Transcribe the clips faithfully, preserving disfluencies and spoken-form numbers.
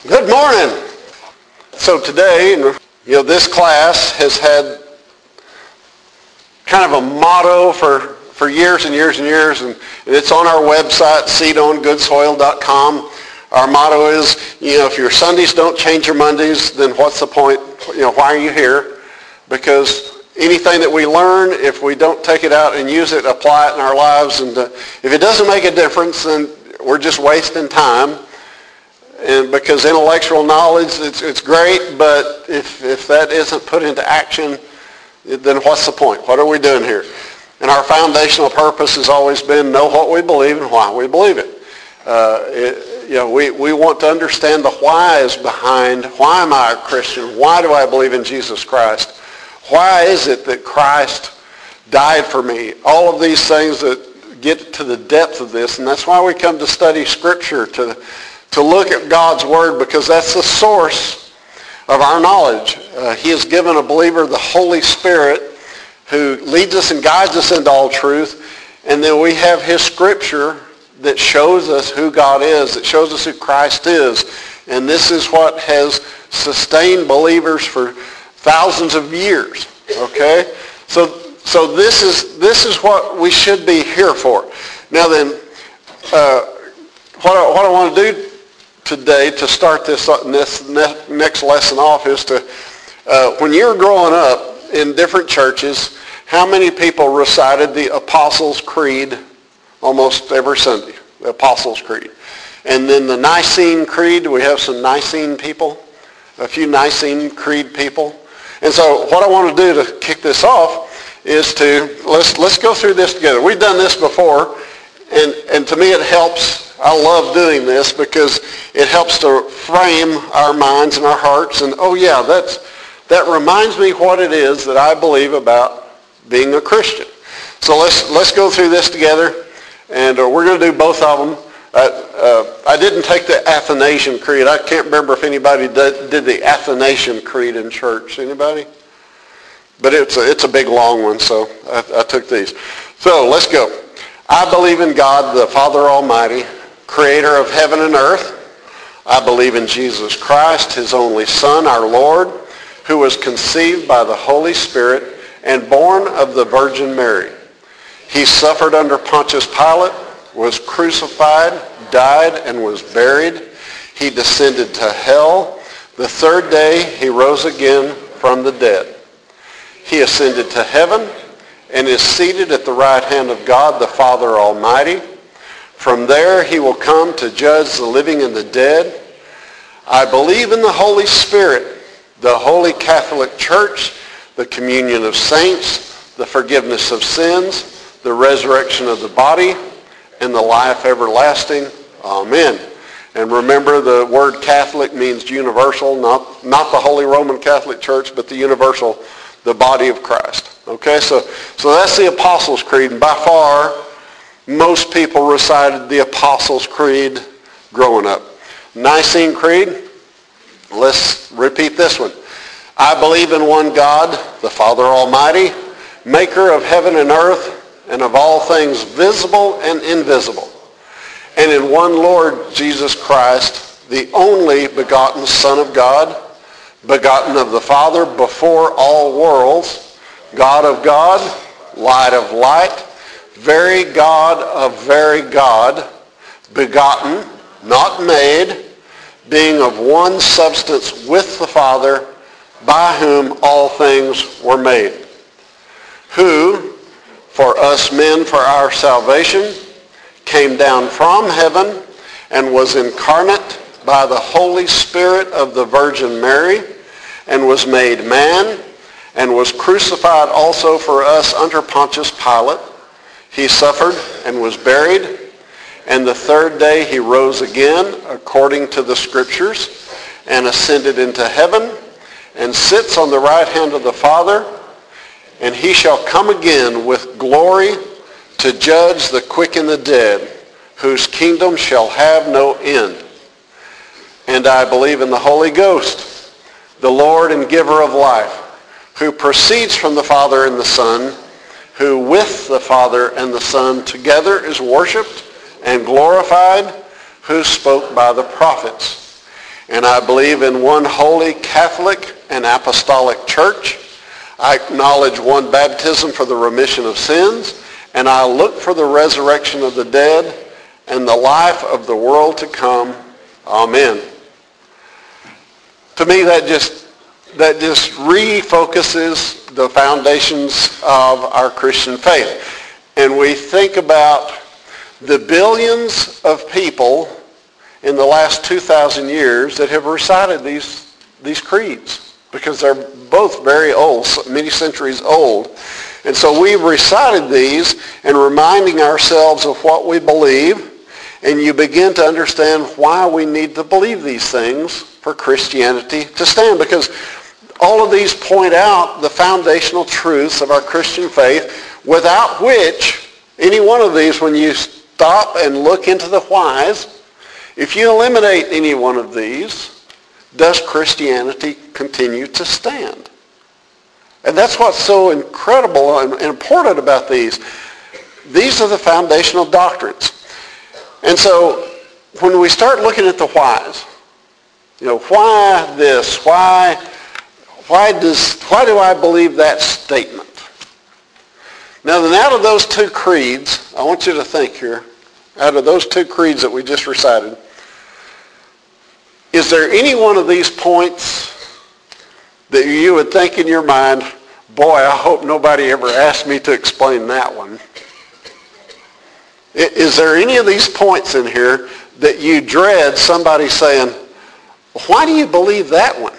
Good morning. So today, you know, this class has had kind of a motto for, for years and years and years, and it's on our website, seed on good soil dot com. Our motto is, you know, if your Sundays don't change your Mondays, then what's the point? You know, why are you here? Because anything that we learn, if we don't take it out and use it, apply it in our lives, and uh, if it doesn't make a difference, then we're just wasting time. And because intellectual knowledge, it's, it's great, but if, if that isn't put into action, then what's the point? What are we doing here? And our foundational purpose has always been know what we believe and why we believe it. Uh, it you know, we, we want to understand the whys behind why am I a Christian? Why do I believe in Jesus Christ? Why is it that Christ died for me? All of these things that get to the depth of this, and that's why we come to study Scripture, to to look at God's Word, because that's the source of our knowledge. Uh, he has given a believer the Holy Spirit who leads us and guides us into all truth. And then we have his Scripture that shows us who God is, that shows us who Christ is. And this is what has sustained believers for thousands of years. Okay? So so this is this is what we should be here for. Now then, uh, what I, what I want to do today to start this, this next lesson off is to, uh, when you were growing up in different churches, how many people recited the Apostles' Creed almost every Sunday? The Apostles' Creed. And then the Nicene Creed, do we have some Nicene people? A few Nicene Creed people? And so what I want to do to kick this off is to, let's, let's go through this together. We've done this before, and, and to me it helps. I love doing this because it helps to frame our minds and our hearts. And oh yeah, that's, that reminds me what it is that I believe about being a Christian. So let's let's go through this together, and uh, we're going to do both of them. Uh, uh, I didn't take the Athanasian Creed. I can't remember if anybody did, did the Athanasian Creed in church. Anybody? But it's a, it's a big long one, so I, I took these. So let's go. I believe in God, the Father Almighty, creator of heaven and earth. I believe in Jesus Christ, his only Son, our Lord, who was conceived by the Holy Spirit and born of the Virgin Mary. He suffered under Pontius Pilate, was crucified, died, and was buried. He descended to hell. The third day he rose again from the dead. He ascended to heaven and is seated at the right hand of God, the Father Almighty. From there he will come to judge the living and the dead. I believe in the Holy Spirit, the Holy Catholic Church, the communion of saints, the forgiveness of sins, the resurrection of the body, and the life everlasting. Amen. And remember, the word Catholic means universal, not, not the Holy Roman Catholic Church, but the universal, the body of Christ. Okay, so, so that's the Apostles' Creed, and by far, most people recited the Apostles' Creed growing up. Nicene Creed, let's repeat this one. I believe in one God, the Father Almighty, maker of heaven and earth, and of all things visible and invisible, and in one Lord Jesus Christ, the only begotten Son of God, begotten of the Father before all worlds, God of God, light of light, very God of very God, begotten, not made, being of one substance with the Father, by whom all things were made, who, for us men for our salvation, came down from heaven and was incarnate by the Holy Spirit of the Virgin Mary, and was made man, and was crucified also for us under Pontius Pilate. He suffered and was buried, and the third day he rose again according to the Scriptures, and ascended into heaven, and sits on the right hand of the Father, and he shall come again with glory to judge the quick and the dead, whose kingdom shall have no end. And I believe in the Holy Ghost, the Lord and giver of life, who proceeds from the Father and the Son, who with the Father and the Son together is worshipped and glorified, who spoke by the prophets. and I believe in one holy Catholic and apostolic church. I acknowledge one baptism for the remission of sins, and I look for the resurrection of the dead and the life of the world to come. Amen. To me, that just that just refocuses the foundations of our Christian faith. And we think about the billions of people in the last two thousand years that have recited these, these creeds, because they're both very old, many centuries old. And so we've recited these and reminding ourselves of what we believe, and you begin to understand why we need to believe these things for Christianity to stand, because all of these point out the foundational truths of our Christian faith, without which any one of these, when you stop and look into the whys, if you eliminate any one of these, does Christianity continue to stand? And that's what's so incredible and important about these. These are the foundational doctrines. And so when we start looking at the whys, you know, why this? Why, why does, why do I believe that statement? Now then, out of those two creeds, I want you to think here, out of those two creeds that we just recited, is there any one of these points that you would think in your mind, boy, I hope nobody ever asked me to explain that one? Is there any of these points in here that you dread somebody saying, why do you believe that one?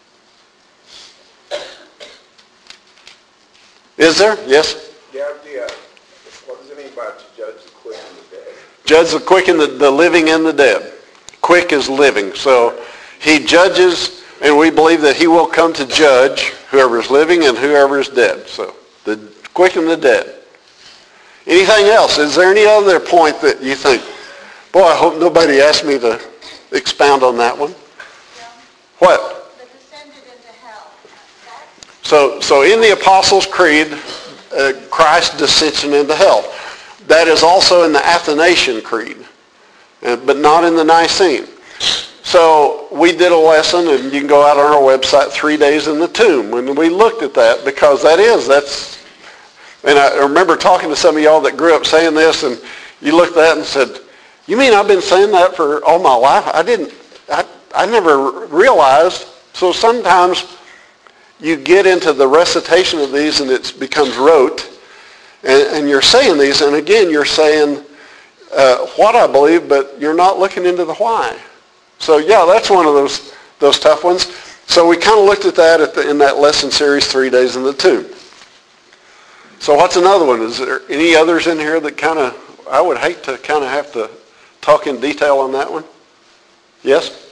Is there? Yes? Yeah, yeah. What does it mean by to judge the quick and the dead? Judge the quick and the, the living and the dead. Quick is living. So he judges, and we believe that he will come to judge whoever is living and whoever is dead. So the quick and the dead. Anything else? Is there any other point that you think, boy, I hope nobody asked me to expound on that one? Yeah. What? The descended into hell. That's So, so in the Apostles' Creed, uh, Christ's descension into hell. That is also in the Athanasian Creed, uh, but not in the Nicene. So we did a lesson, and you can go out on our website, Three Days in the Tomb, when we looked at that, because that is, that's, and I remember talking to some of y'all that grew up saying this, and you looked at that and said, you mean I've been saying that for all my life? I didn't, I, I never realized. So sometimes you get into the recitation of these and it becomes rote, and, and you're saying these, and again you're saying uh, what I believe, but you're not looking into the why. So yeah, that's one of those those tough ones. So we kind of looked at that at the, in that lesson series, Three Days in the Tomb. So what's another one? Is there any others in here that kind of, I would hate to kind of have to talk in detail on that one? Yes?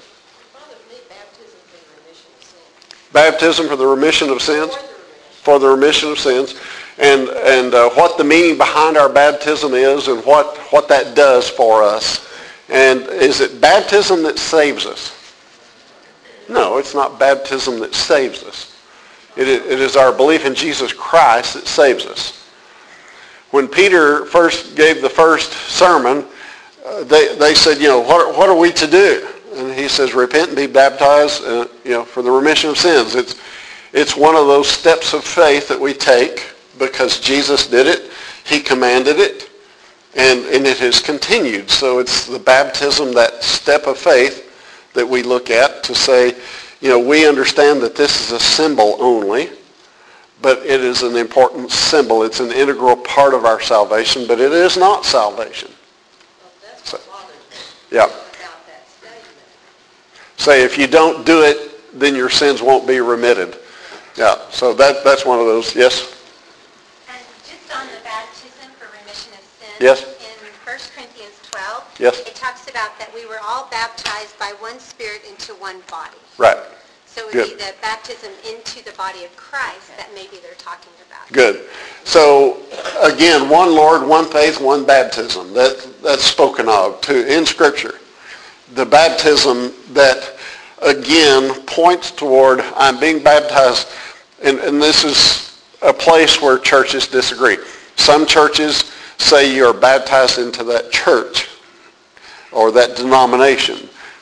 Baptism for the remission of sins. For the remission of sins. And and uh, what the meaning behind our baptism is, and what, what that does for us. And is it baptism that saves us? No, it's not baptism that saves us. It is, it is our belief in Jesus Christ that saves us. When Peter first gave the first sermon, uh, they, they said, you know, what, what are we to do? And he says, repent and be baptized, uh, you know, for the remission of sins. It's it's one of those steps of faith that we take because Jesus did it. He commanded it, and, and it has continued. So it's the baptism, that step of faith that we look at to say, you know, we understand that this is a symbol only, but it is an important symbol. It's an integral part of our salvation, but it is not salvation. Well, that's So, what bothers me yeah. about that statement. Say if you don't do it, then your sins won't be remitted. Yeah, so that that's one of those. Yes? And just on the baptism for remission of sins, Yes. in First Corinthians twelve, Yes. it talks about that we were all baptized by one Spirit into one body. Right. So it would Good. be the baptism into the body of Christ that maybe they're talking about. Good. So again, one Lord, one faith, one baptism. That that's spoken of too in Scripture. The baptism that again points toward I'm being baptized, and, and this is a place where churches disagree. Some churches say you're baptized into that church or that denomination.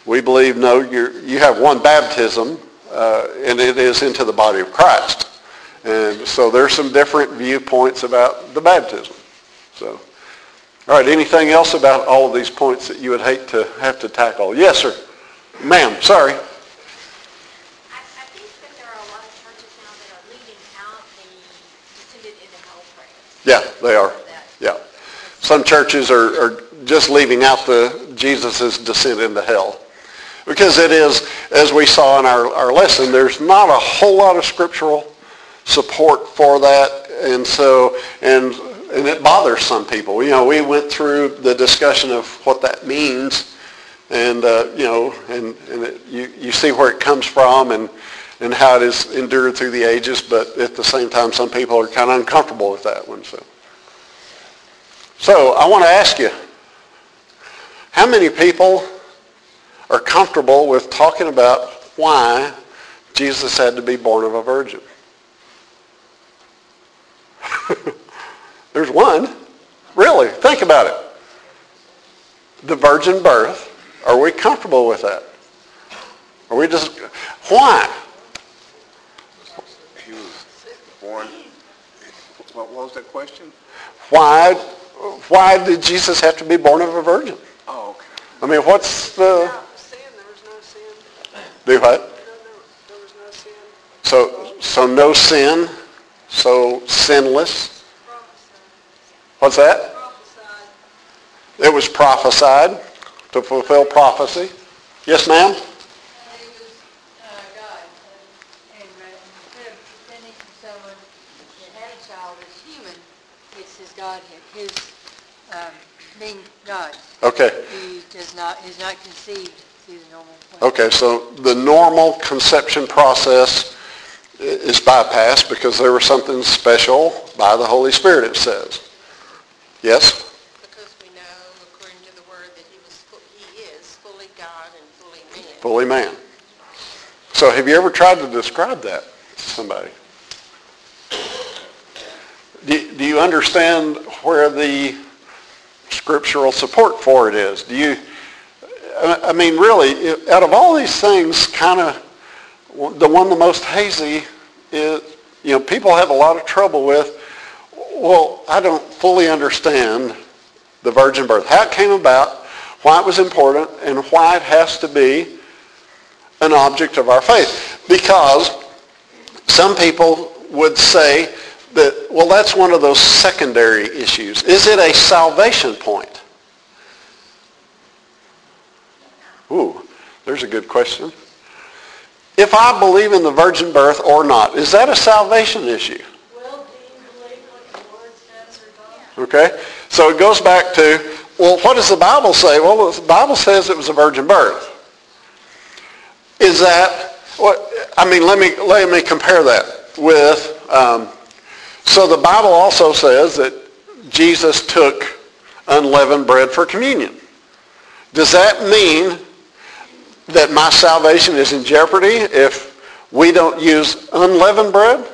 We believe, no, you're, you have one baptism, uh, and it is into the body of Christ. And so there's some different viewpoints about the baptism. So, all right, anything else about all of these points that you would hate to have to tackle? Yes, sir. Ma'am, sorry. I, I think that there are a lot of churches now that are leaving out the descended into hell prayers. Yeah, they are. Yeah. Some churches are, are just leaving out the Jesus' descent into hell. Because it is, as we saw in our, our lesson, there's not a whole lot of scriptural support for that. And so, and and it bothers some people. You know, we went through the discussion of what that means. And, uh, you know, and, and it, you, you see where it comes from and, and how it is endured through the ages. But at the same time, some people are kind of uncomfortable with that one. So, so I want to ask you, how many people are comfortable with talking about why Jesus had to be born of a virgin? There's one. Really, think about it. The virgin birth. Are we comfortable with that? Are we just, why? He was born, what was that question? Why, why did Jesus have to be born of a virgin? Oh, okay. I mean, what's the... Sin, there was no sin. Do what? No, there, there was no sin. So, so no sin, so sinless. What's that? Prophesied. It was prophesied to fulfill prophecy. Yes, ma'am? He was uh, God. And, and uh, instead of pretending to someone that had a child as human, it's his Godhead, his um, being God. Okay. He does not, is not conceived through the normal way. Okay, so the normal conception process is bypassed because there was something special by the Holy Spirit, it says. Yes? Because we know, according to the Word, that he was, fu- he is fully God and fully man. Fully man. So have you ever tried to describe that to somebody? Do, do you understand where the scriptural support for it is? Do you, I mean, really, out of all these things, kind of, the one the most hazy is, you know, people have a lot of trouble with, well, I don't fully understand the virgin birth, how it came about, why it was important, and why it has to be an object of our faith. Because some people would say that, well, that's one of those secondary issues. Is it a salvation point? Ooh, there's a good question. If I believe in the virgin birth or not, is that a salvation issue? Well, do you believe what the Word says or not? Okay, so it goes back to, well, what does the Bible say? Well, the Bible says it was a virgin birth. Is that, what? I mean, let me, let me compare that with, um, so the Bible also says that Jesus took unleavened bread for communion. Does that mean that my salvation is in jeopardy if we don't use unleavened bread?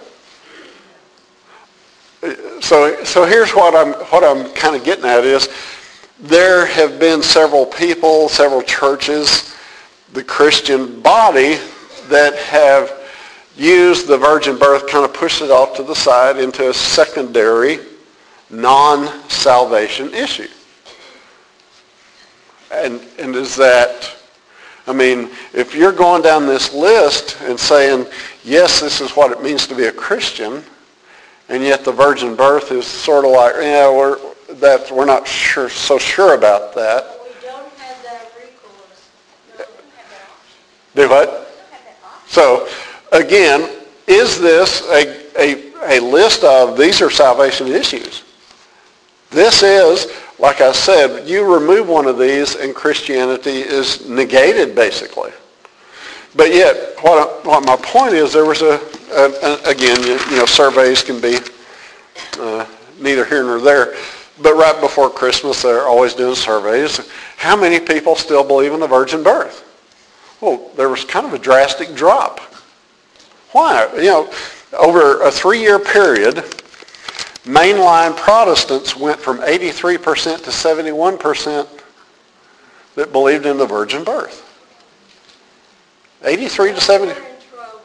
So, so here's what I'm, what I'm kind of getting at is there have been several people, several churches, the Christian body that have used the virgin birth, kind of pushed it off to the side into a secondary non-salvation issue. And, and is that, I mean, if you're going down this list and saying, yes, this is what it means to be a Christian, and yet the virgin birth is sort of like, yeah, we're, that, we're not sure, so sure about that. But we don't have that recourse. No, we don't have that option. Do what? We don't have that option. So, again, is this a, a, a list of these are salvation issues? This is, like I said, you remove one of these and Christianity is negated, basically. But yet, what, I, what my point is, there was a, a, a again, you, you know, surveys can be uh, neither here nor there, but right before Christmas, they're always doing surveys. How many people still believe in the virgin birth? Well, there was kind of a drastic drop. Why? You know, over a three-year period, mainline Protestants went from eighty-three percent to seventy-one percent that believed in the virgin birth. eighty-three to seventy. We're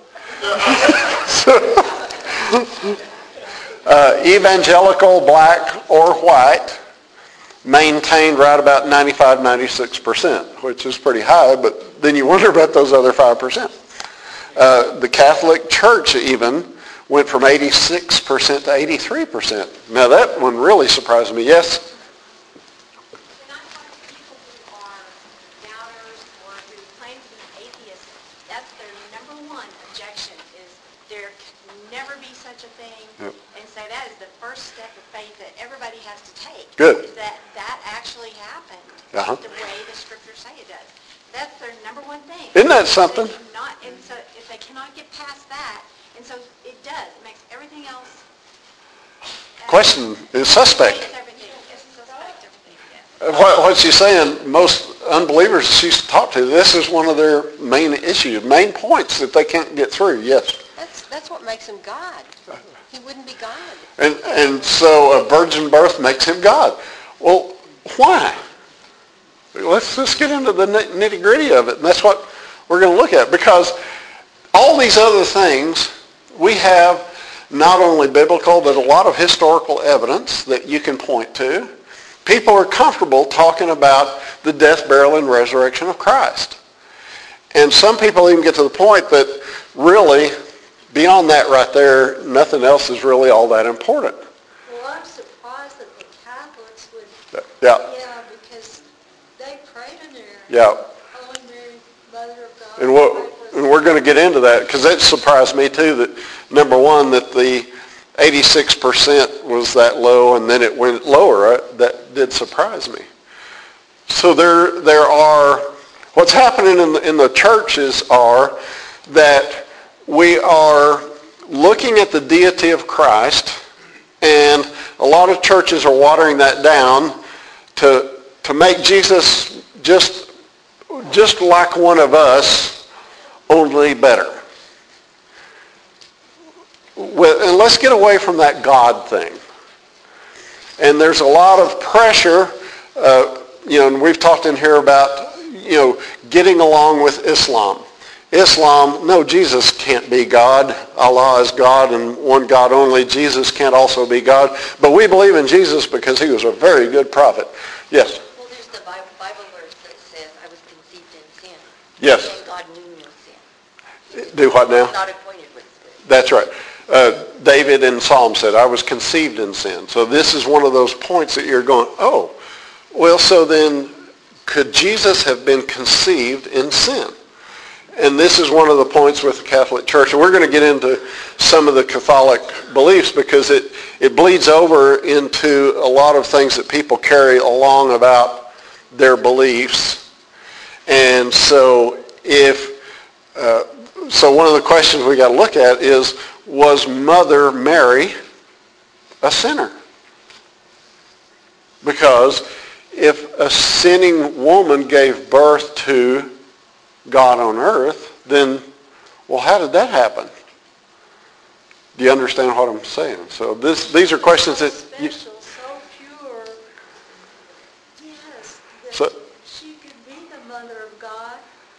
in trouble. Uh, evangelical, black or white, maintained right about ninety-five, ninety-six percent, which is pretty high, but then you wonder about those other five percent. Uh, the Catholic Church even went from eighty-six percent to eighty-three percent. Now that one really surprised me. Yes? When I talk to people who are doubters or who claim to be atheists, that's their number one objection is there can never be such a thing. Yep. And so that is the first step of faith that everybody has to take. Good. Is that that actually happened Uh-huh. the way the scriptures say it does. That's their number one thing. Isn't that something? They cannot, and so if they cannot get past that, and so it does, it makes everything else. uh, Question is suspect. It's everything, it's suspect, everything, yes. What, what she's saying, most unbelievers she's talked to, this is one of their main issues, main points that they can't get through. Yes. That's, that's what makes him God. He wouldn't be God. And, and so a virgin birth makes him God. Well, why? Let's just get into the nitty gritty of it. And that's what we're going to look at. Because all these other things, we have not only biblical, but a lot of historical evidence that you can point to. People are comfortable talking about the death, burial, and resurrection of Christ. And some people even get to the point that really, beyond that right there, nothing else is really all that important. Well, I'm surprised that the Catholics would, Yeah, yeah, because they pray to Mary. yeah. Holy Mary, Mother of God. And, what, pray for us. and we're going to get into that because that surprised me too, that number one, that the eighty-six percent was that low and then it went lower. Right? That did surprise me. So there, there are, what's happening in the, in the churches are that we are looking at the deity of Christ, and a lot of churches are watering that down to to make Jesus just just like one of us, only better. Well, and let's get away from that God thing. And there's a lot of pressure, uh, you know, and we've talked in here about, you know, getting along with Islam. Islam, no, Jesus can't be God. Allah is God and one God only. Jesus can't also be God. But we believe in Jesus because he was a very good prophet. Yes? Well, there's the Bible, Bible verse that says, I was conceived in sin. Yes. And God knew no sin. Do what now? Not acquainted with sin. That's right. Uh, David in Psalm said, I was conceived in sin. So this is one of those points that you're going, oh, well, so then could Jesus have been conceived in sin? And this is one of the points with the Catholic Church. And we're going to get into some of the Catholic beliefs because it, it bleeds over into a lot of things that people carry along about their beliefs. And so if, uh, so one of the questions we got to look at is, was Mother Mary a sinner? Because if a sinning woman gave birth to God on earth, then, well, how did that happen? Do you understand what I'm saying? So this, these are questions that... So You, special, so pure. Yes, that So- she could be the Mother of God.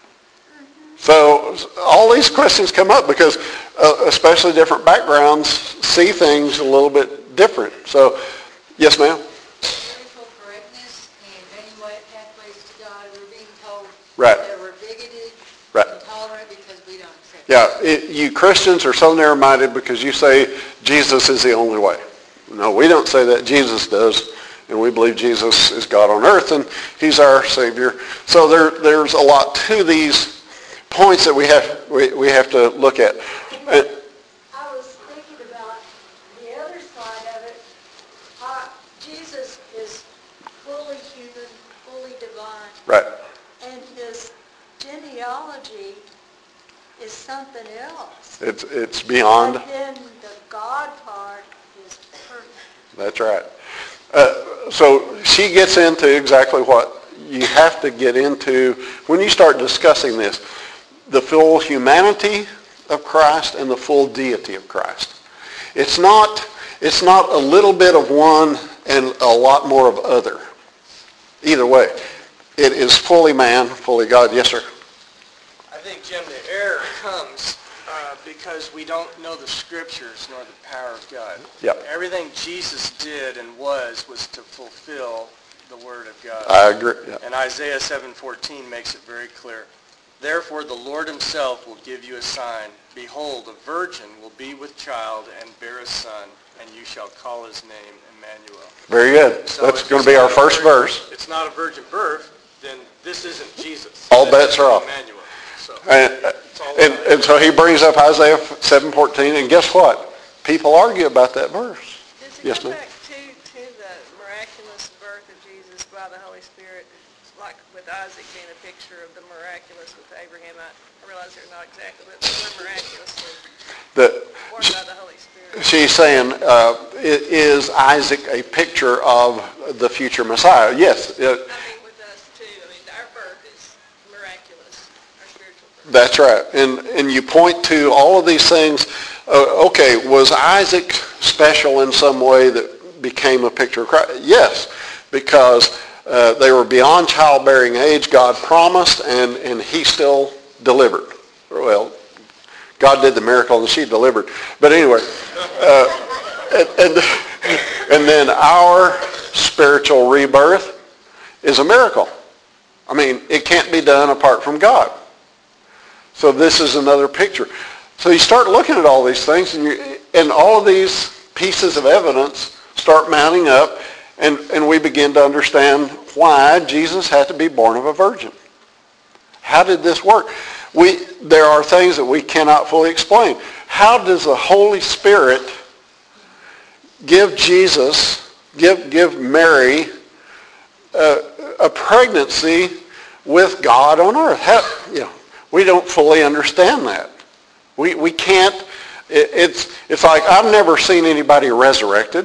so all these questions come up because uh, especially different backgrounds see things a little bit different. So, yes, ma'am? Political correctness and many way pathways to God, we're being told Right. that we're bigoted, Right. intolerant because we don't accept it. Yeah, it, you Christians are so narrow-minded because you say Jesus is the only way. No, we don't say that. Jesus does. And we believe Jesus is God on earth and he's our Savior. So there, there's a lot to these points that we have we, we have to look at. And, I was thinking about the other side of it. Uh, Jesus is fully human, fully divine, right. and his genealogy is something else. It's it's beyond. But then the God part is perfect. That's right. Uh, so she gets into exactly what you have to get into when you start discussing this. The full humanity of Christ and the full deity of Christ. It's not, it's not a little bit of one and a lot more of other. Either way. It is fully man, fully God. Yes, sir. I think Jim, the error comes uh, because we don't know the Scriptures nor the power of God. Yep. Everything Jesus did and was was to fulfill the Word of God. I agree. Yep. And Isaiah seven fourteen makes it very clear. Therefore the Lord himself will give you a sign. Behold, a virgin will be with child and bear a son, and you shall call his name Emmanuel. Very good. So That's if going it's to be not our a first virgin- verse. It's not a virgin birth, then this isn't Jesus. All This bets is are off. Emmanuel. So And, it's all and, about and so he brings up Isaiah seven fourteen, and guess what? People argue about that verse. Does it Yes, go ma'am. back to, to the miraculous birth of Jesus by the Holy Spirit, like with Isaac being a picture of the miraculous with Abraham? I, I realize they're not exactly, but they're miraculously The, born by the Holy Spirit. she's saying, uh, i- is Isaac a picture of the future Messiah? Yes, it, I mean, with us too. I mean, our birth is miraculous, our spiritual birth. that's right. And and you point to all of these things. Uh, okay, was Isaac special in some way that became a picture of Christ? Yes, because uh, they were beyond childbearing age. God promised, and, and he still delivered. Well, God did the miracle, and she delivered. But anyway, uh, and, and, and then our spiritual rebirth is a miracle. I mean, it can't be done apart from God. So this is another picture. So you start looking at all these things, and, you, and all of these pieces of evidence start mounting up, and, and we begin to understand why Jesus had to be born of a virgin. How did this work? We, there are things that we cannot fully explain. How does the Holy Spirit give Jesus, give, give Mary a, a pregnancy with God on earth? How, you know, we don't fully understand that. We we can't, it, it's it's like I've never seen anybody resurrected,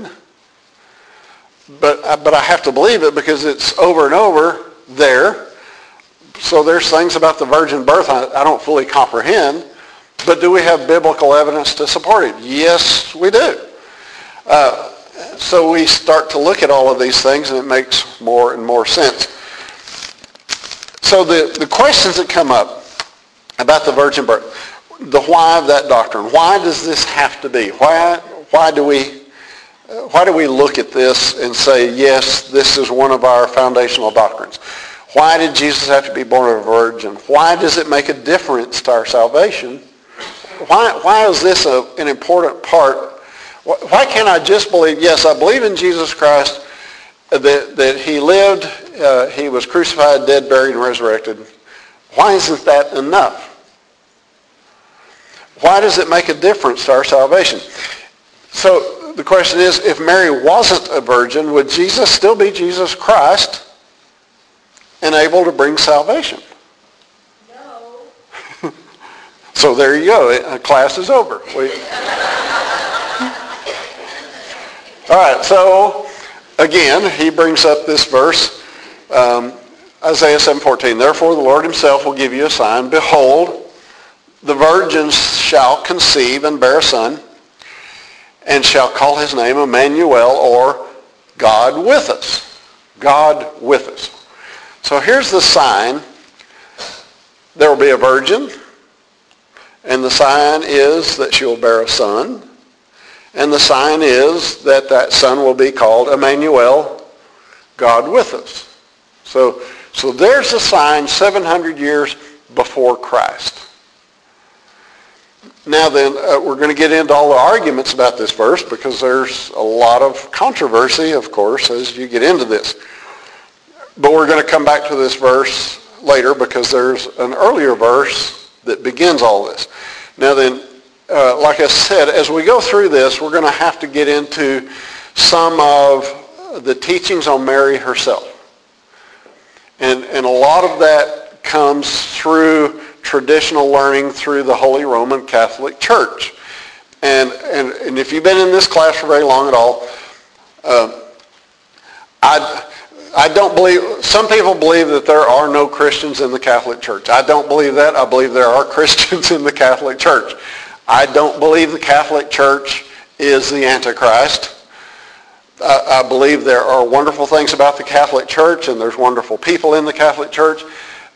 but, but I have to believe it because it's over and over there. So there's things about the virgin birth I, I don't fully comprehend, but do we have biblical evidence to support it? Yes, we do. Uh, so we start to look at all of these things, and it makes more and more sense. So the, the questions that come up about the virgin birth, the why of that doctrine, why does this have to be? Why why do we why do we look at this and say, yes, this is one of our foundational doctrines? Why did Jesus have to be born of a virgin? Why does it make a difference to our salvation? Why, why is this a, an important part? Why can't I just believe, yes, I believe in Jesus Christ, that, that he lived, uh, he was crucified, dead, buried, and resurrected. Why isn't that enough? Why does it make a difference to our salvation? So the question is, if Mary wasn't a virgin, would Jesus still be Jesus Christ and able to bring salvation? No. So there you go. Class is over. We... All right, so again, he brings up this verse, um, Isaiah seven fourteen. Therefore the Lord himself will give you a sign. Behold, the virgin shall conceive and bear a son, and shall call his name Emmanuel, or God with us. God with us. So here's the sign. There will be a virgin, and the sign is that she will bear a son, and the sign is that that son will be called Emmanuel, God with us. So, so there's a sign seven hundred years before Christ. Now then, uh, we're going to get into all the arguments about this verse because there's a lot of controversy, of course, as you get into this. But we're going to come back to this verse later because there's an earlier verse that begins all this. Now then, uh, like I said, as we go through this, we're going to have to get into some of the teachings on Mary herself. And, and a lot of that comes through traditional learning through the Holy Roman Catholic Church. And, and, and if you've been in this class for very long at all, uh, I, I don't believe, some people believe that there are no Christians in the Catholic Church. I don't believe that. I believe there are Christians in the Catholic Church. I don't believe the Catholic Church is the Antichrist. I, I believe there are wonderful things about the Catholic Church, and there's wonderful people in the Catholic Church.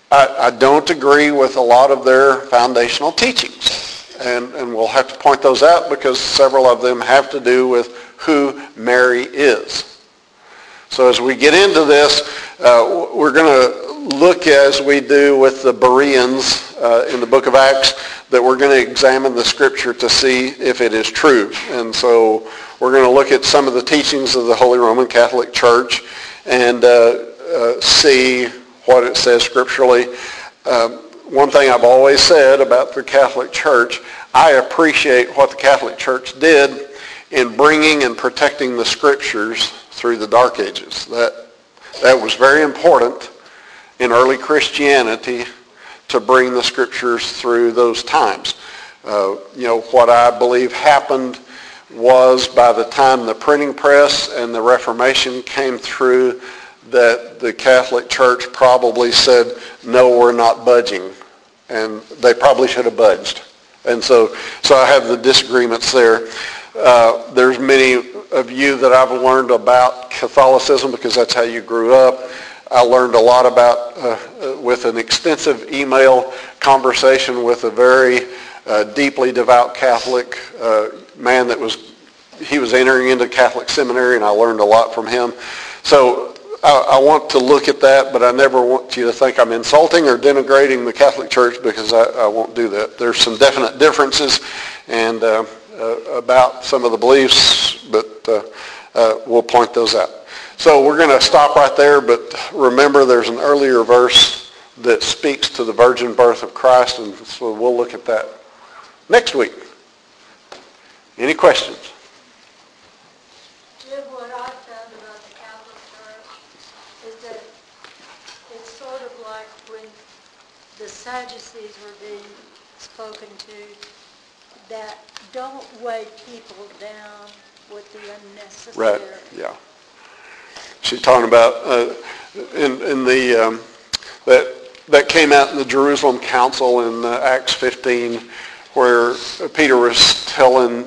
I, I don't agree with a lot of their foundational teachings. And, and we'll have to point those out because several of them have to do with who Mary is. So as we get into this, uh, we're going to look, as we do with the Bereans uh, in the book of Acts, that we're going to examine the scripture to see if it is true. And so we're going to look at some of the teachings of the Holy Roman Catholic Church and uh, uh, see what it says scripturally. Um, one thing I've always said about the Catholic Church, I appreciate what the Catholic Church did in bringing and protecting the scriptures through the Dark Ages. That, that was very important in early Christianity to bring the scriptures through those times. Uh, you know, what I believe happened was by the time the printing press and the Reformation came through, that the Catholic Church probably said, no, we're not budging. And they probably should have budged. And so, so I have the disagreements there. Uh, there's many of you that I've learned about Catholicism because that's how you grew up. I learned a lot about, uh, with an extensive email conversation with a very uh, deeply devout Catholic uh, man that was, he was entering into Catholic seminary, and I learned a lot from him. So I, I want to look at that, but I never want you to think I'm insulting or denigrating the Catholic Church because I, I won't do that. There's some definite differences and uh, uh, about some of the beliefs, but uh, uh, we'll point those out. So we're going to stop right there, but remember there's an earlier verse that speaks to the virgin birth of Christ, and so we'll look at that next week. Any questions? Jim, what I found about the Catholic Church is that it's sort of like when the Sadducees were being spoken to, that don't weigh people down with the unnecessary. Right, yeah. She's talking about uh, in, in the, um, that, that came out in the Jerusalem Council in uh, Acts fifteen, where Peter was telling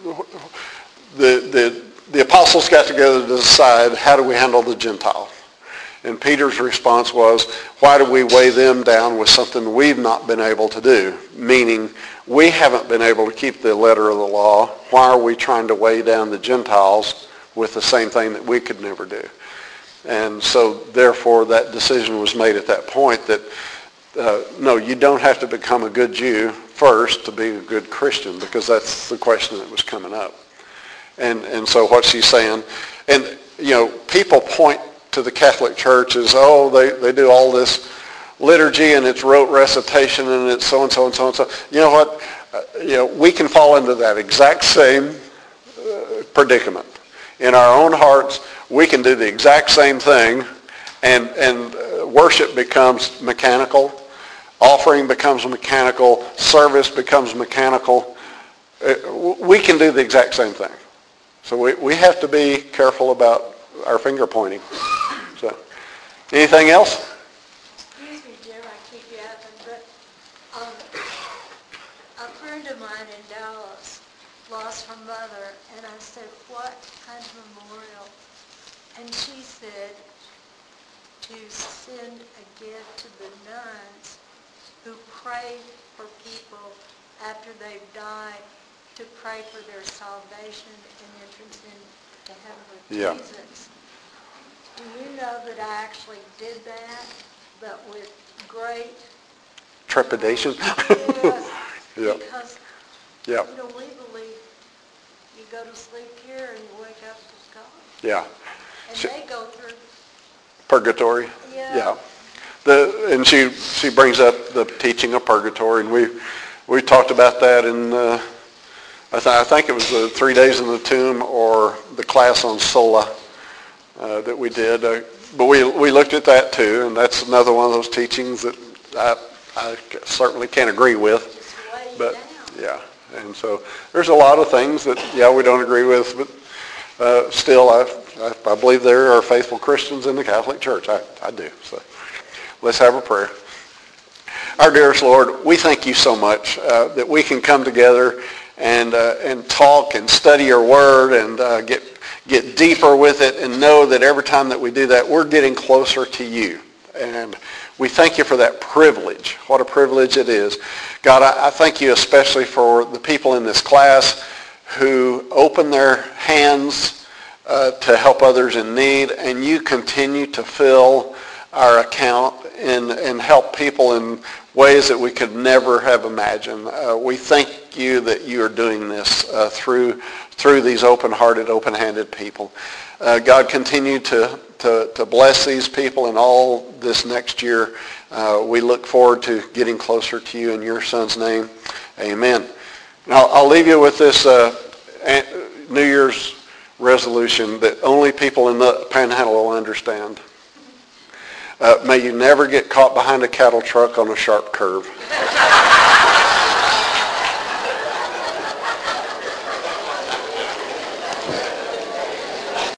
the, the, the apostles got together to decide, how do we handle the Gentiles? And Peter's response was, why do we weigh them down with something we've not been able to do? Meaning, we haven't been able to keep the letter of the law. Why are we trying to weigh down the Gentiles with the same thing that we could never do? And so, therefore, that decision was made at that point that, uh, no, you don't have to become a good Jew first to be a good Christian, because that's the question that was coming up. And and so what she's saying, and, you know, people point to the Catholic Church as, oh, they, they do all this liturgy and it's rote recitation and it's so-and-so and so-and-so. You know what? Uh, you know, we can fall into that exact same uh, predicament. In our own hearts, we can do the exact same thing, and, and uh, worship becomes mechanical, offering becomes mechanical, service becomes mechanical. Uh, we can do the exact same thing. So we, we have to be careful about our finger pointing. So, anything else? Excuse me, Jim, I keep yapping, but um, a friend of mine in Dallas lost her mother, and I said, what kind of memorial? And she said to send a gift to the nuns who pray for people after they've died, to pray for their salvation and entrance into heaven with Yeah. Jesus. Do you know that I actually did that, but with great Trepidation? Yes, Yeah. because, Yeah. you know, we believe you go to sleep here and you wake up with God. Yeah. And She- they go through, Purgatory? Yeah. Yeah. The, and she, she brings up the teaching of purgatory, and we, we talked about that in, uh, I, th- I think it was the Three Days in the Tomb or the class on Sola uh, that we did. Uh, but we, we looked at that too, and that's another one of those teachings that I, I certainly can't agree with. just way But, down. yeah, and so there's a lot of things that, yeah, we don't agree with, but uh, still, I, I, I believe there are faithful Christians in the Catholic Church. I, I do. So let's have a prayer. Our dearest Lord, we thank you so much uh, that we can come together and uh, and talk and study your word and uh, get get deeper with it, and know that every time that we do that, we're getting closer to you. And We thank you for that privilege. What a privilege it is. God, I, I thank you especially for the people in this class who open their hands uh, to help others in need, and you continue to fill our account and, and help people in ways that we could never have imagined. Uh, we thank you that you are doing this uh, through through these open-hearted, open-handed people. Uh, God, continue to, to, to bless these people in all this next year. Uh, we look forward to getting closer to you in your Son's name. Amen. Now, I'll leave you with this uh, New Year's resolution that only people in the Panhandle will understand. Uh, may you never get caught behind a cattle truck on a sharp curve.